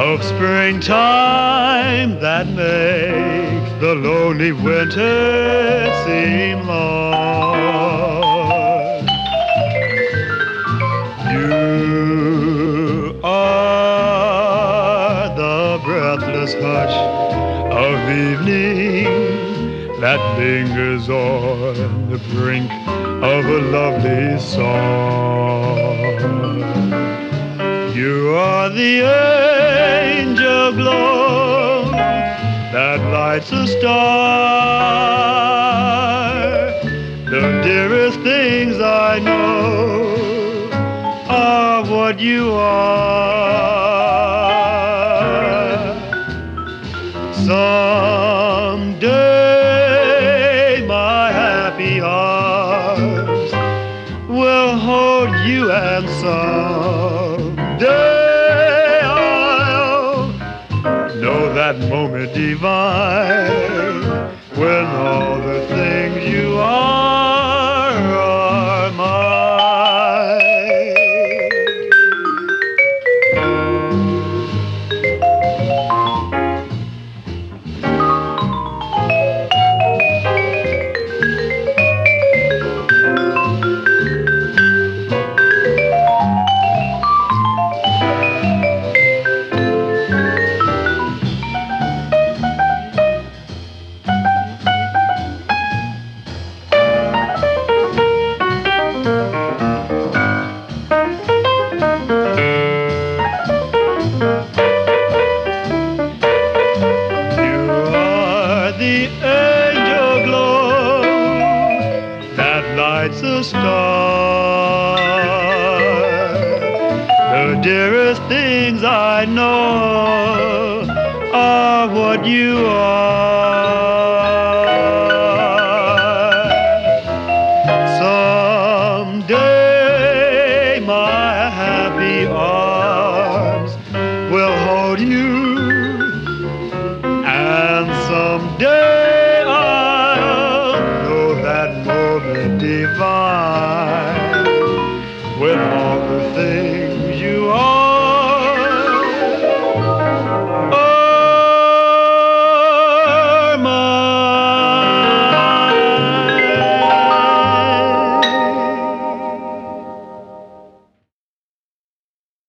of springtime that makes the lonely winter seem long. You are the breathless hush of evening that lingers on the brink of a lovely song. You are the angel glow that lights a star. The dearest things I know are what you are. Someday my happy arms will hold you, and someday I'll know that moment divine when all the things you are mine. The angel glow that lights a star. The dearest things I know are what you are.